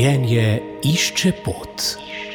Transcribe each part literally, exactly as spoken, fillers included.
Življenje išče pot.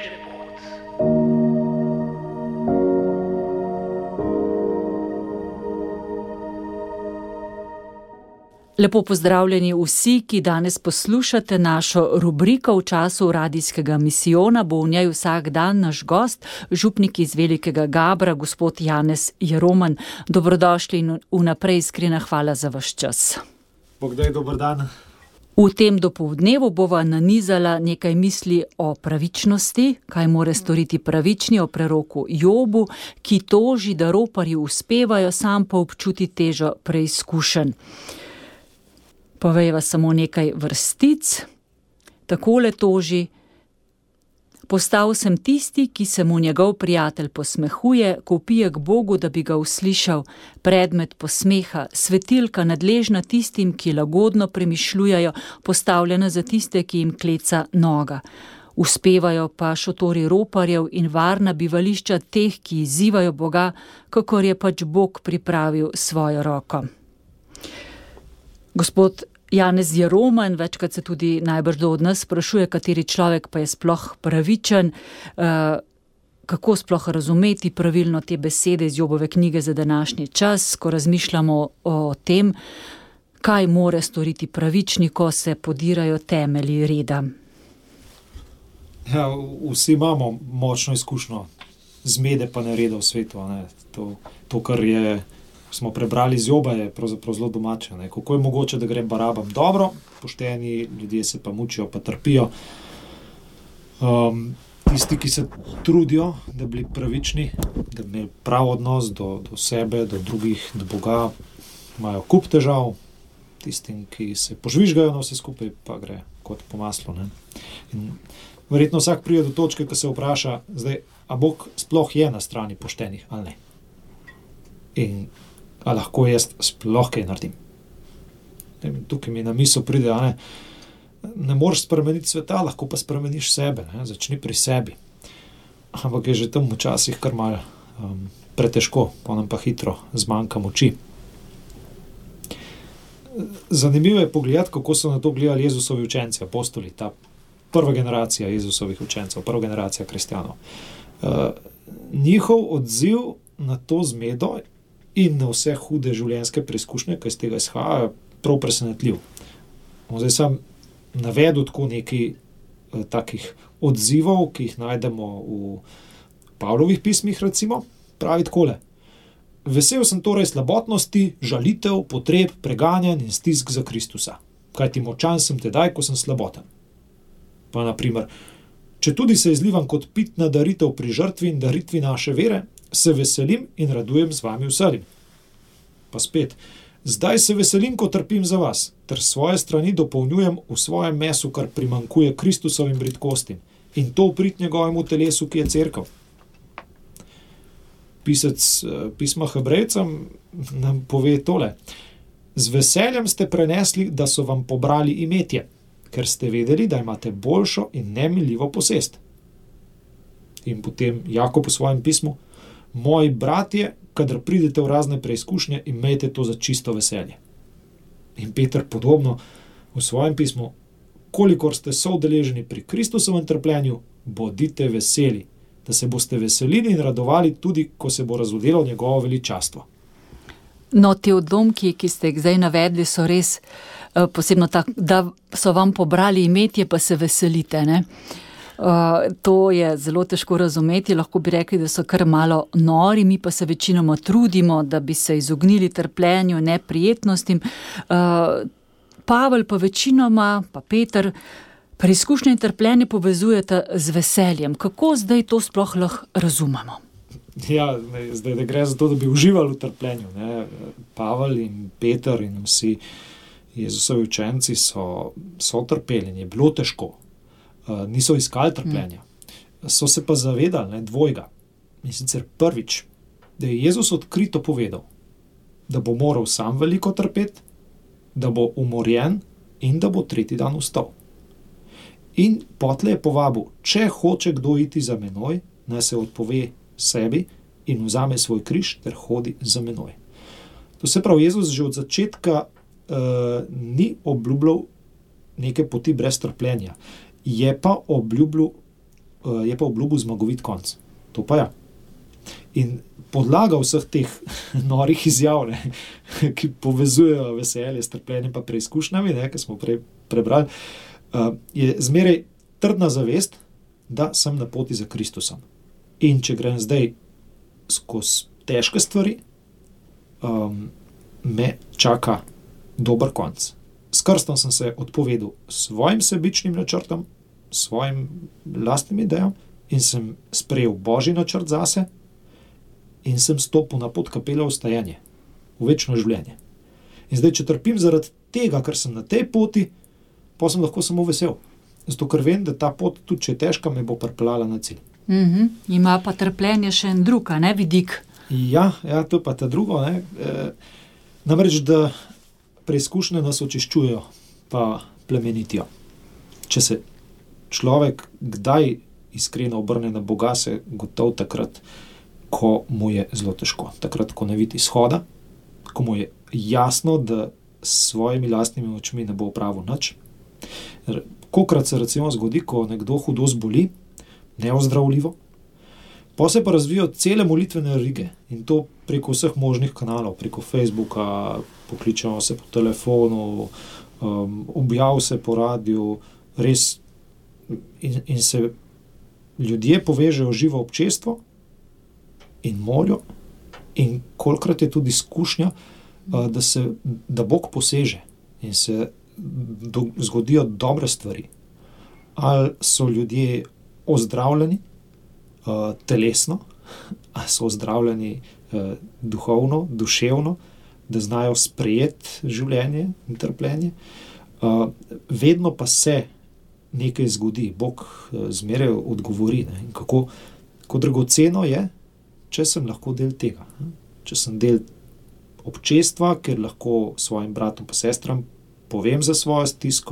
Lepo pozdravljeni vsi, ki danes poslušate našo rubriko v času radijskega misijona. Bo v njej vsak dan naš gost, župnik iz Velikega Gabra, gospod Janez Jeroman. Dobrodošli in vnaprej iskrena hvala za vaš čas. Bog daj, dober dan. V tem dopoldnevu bova nanizala nekaj misli o pravičnosti, kaj more storiti pravični, o preroku Jobu, ki toži, da roparji uspevajo, sam pa občuti težo preizkušenj. Povejva samo nekaj vrstic. Takole toži: postal sem tisti, ki se mu njegov prijatelj posmehuje, ko vpije k Bogu, da bi ga uslišal, predmet posmeha, svetilka nadležna tistim, ki lagodno premišljujejo, postavljena za tiste, ki jim kleca noga. Uspevajo pa šotori roparjev in varna bivališča teh, ki izzivajo Boga, kakor je pač Bog pripravil svojo roko. Gospod Janez Jeroman, večkrat se tudi najbrž do od nas sprašuje, kateri človek pa je sploh pravičen, kako sploh razumeti pravilno te besede iz Jobove knjige za današnji čas, ko razmišljamo o tem, kaj more storiti pravični, ko se podirajo temelji reda. Ja, vsi imamo močno izkušnjo zmede pa nereda v svetu. Ne? To, to, kar je smo prebrali iz Joba, je pravzaprav zelo domače. Ne? Kako je mogoče, da gre barabam dobro, pošteni ljudje se pa mučijo, pa trpijo. Um, tisti, ki se trudijo, da bi bili pravični, da bi imeli prav odnos do, do sebe, do drugih, do Boga, imajo kup težav. Tistim, ki se požvižgajo na vse skupaj, pa gre kot po maslu. Ne? In verjetno vsak pride do točke, ko se vpraša, zdaj, a Bog sploh je na strani poštenih ali ne? In a lahko jaz sploh kaj naredim. Tukaj mi na misel pride, a ne, ne moreš spremeniti sveta, lahko pa spremeniš sebe, ne? Začni pri sebi. Ampak je že tam včasih kar malo um, pretežko, pa nam pa hitro zmanjka moči. Zanimivo je pogledati, kako so na to gledali Jezusovi učenci, apostoli, ta prva generacija Jezusovih učencev, prva generacija kristjanov. Uh, njihov odziv na to zmedo in na vse hude življenjske preizkušnje, ki iz tega izhajajo, prav presenetljiv. Zdaj sem navedel tako nekaj eh, takih odzivov, ki jih najdemo v Pavlovih pismih, recimo, pravi takole: vesel sem torej slabotnosti, žalitev, potreb, preganjanj in stisk za Kristusa. Kajti močan sem tedaj, ko sem slaboten. Pa na primer, če tudi se izlivam kot pitna daritev pri žrtvi in daritvi naše vere, se veselim in radujem z vami vselim. Pa spet, zdaj se veselim, ko trpim za vas, ter svoje strani dopolnjujem v svojem mesu, kar primankuje Kristusovim bridkostim, in to prid njegovemu telesu, ki je cerkev. Pisec pisma Hebrejcem nam pove tole: z veseljem ste prenesli, da so vam pobrali imetje, ker ste vedeli, da imate boljšo in nemiljivo posest. In potem Jakob v svojem pismu: moji bratje, kadar pridete v razne preizkušnje, imejte to za čisto veselje. In Peter podobno v svojem pismu: kolikor ste soudeleženi pri Kristusovem trpljenju, bodite veseli, da se boste veselili in radovali tudi, ko se bo razodelo njegovo veličastvo. No, te odlomki, ki ste jih zdaj navedli, so res uh, posebno tak, da so vam pobrali imetje, pa se veselite, ne? Uh, to je zelo težko razumeti, lahko bi rekli, da so kar malo nori, mi pa se večinoma trudimo, da bi se izognili trpljenju, neprijetnostim. Uh, Pavel pa večinoma, pa Peter, preizkušnje in trpljenje povezujete z veseljem. Kako zdaj to sploh lahko razumemo? Ja, ne, zdaj da gre za to, da bi uživali v trpljenju. Ne? Pavel in Peter in vsi Jezusovi učenci so, so trpeli, je bilo težko. Niso iskali trpljenja. So se pa zavedali, ne, dvojga. In sicer prvič, da je Jezus odkrito povedal, da bo moral sam veliko trpeti, da bo umorjen in da bo tretji dan vstal. In potle je povabil, če hoče kdo iti za menoj, naj se odpove sebi in vzame svoj križ ter hodi za menoj. To se pravi, Jezus že od začetka uh, ni obljubljal neke poti brez trpljenja. je pa obljubil, je pa obljubil zmagovit konc. To pa ja. In podlaga vseh teh norih izjav, ne, ki povezujejo veselje s trpljenjem pa preizkušnjami, ne, ki smo prej prebrali, je zmeraj trdna zavest, da sem na poti za Kristusom. In če grem zdaj skozi težke stvari, um, me čaka dober konc. S krstom sem se odpovedal svojim sebičnim načrtom, svojim lastnim idejam in sem sprejel Božji načrt zase in sem stopil na pot kapele v stajanje, v večno življenje. In zdaj, če trpim zaradi tega, ker sem na tej poti, pa sem lahko samo vesel. Zato, ker vem, da ta pot, tudi če je težka, me bo pripeljala na cilj. Mm-hmm. Ima pa trpljenje še en drug, ne, vidik. Ja, ja, to je pa ta drugo. Ne. E, namreč, da preizkušnje nas očiščujejo, pa plemenitijo. Če se človek kdaj iskreno obrne na Boga, se gotov takrat, ko mu je zelo težko. Takrat, ko ne vidi izhoda, ko mu je jasno, da s svojimi lastnimi očmi ne bo opravil nič. Kolikrat se recimo zgodi, ko nekdo hudo zboli, neozdravljivo, pa se pa razvijo cele molitvene rige in to preko vseh možnih kanalov, preko Facebooka, pokličemo se po telefonu, um, objav se po radiju, res in, in se ljudje povežejo živo občestvo in molijo in kolikrat je tudi izkušnja, uh, da se, da Bog poseže in se do, zgodijo dobre stvari. Ali so ljudje ozdravljeni uh, telesno, ali so ozdravljeni uh, duhovno, duševno, da znajo sprejeti življenje in trpljenje. Uh, vedno pa se nekaj zgodi, Bog uh, zmeraj odgovori. Ne? In kako, kako dragoceno je, če sem lahko del tega. Ne? Če sem del občestva, ker lahko svojim bratom pa sestram povem za svojo stisko,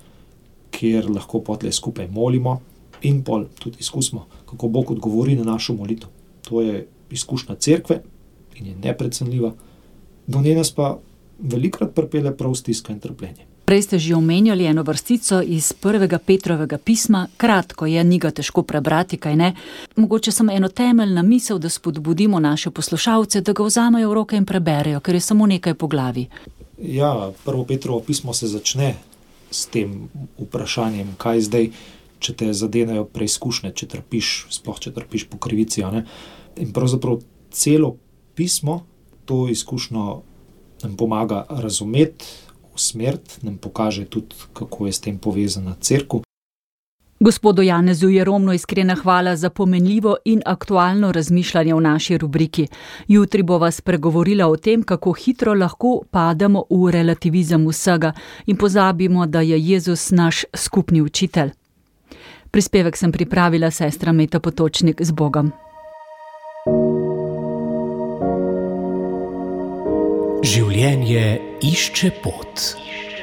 kjer lahko potlej skupaj molimo in pol tudi izkusimo, kako Bog odgovori na našo molitev. To je izkušnja cerkve in je neprecenljiva. Do nje nas pa velikrat pripelje prav stiska in trpljenje. Prej ste že omenjali eno vrstico iz prvega Petrovega pisma, kratko je, ni ga težko prebrati, kaj ne. Mogoče samo eno temeljna misel, da spodbudimo naše poslušalce, da ga vzamejo v roke in preberejo, ker je samo nekaj poglavij. Ja, prvo Petrovo pismo se začne s tem vprašanjem, kaj zdaj, če te zadenejo preizkušnje, če trpiš, sploh če trpiš po krivici. Ne? In pravzaprav celo pismo to izkušnjo nam pomaga razumeti, usmeriti, nam pokaže tudi, kako je s tem povezana cerkev. Gospodu Janezu Jeromnu iskrena hvala za pomenljivo in aktualno razmišljanje v naši rubriki. Jutri bova spregovorila o tem, kako hitro lahko pademo v relativizem vsega in pozabimo, da je Jezus naš skupni učitelj. Prispevek sem pripravila sestra Meta Potočnik. Z Bogom. Življenje išče pot.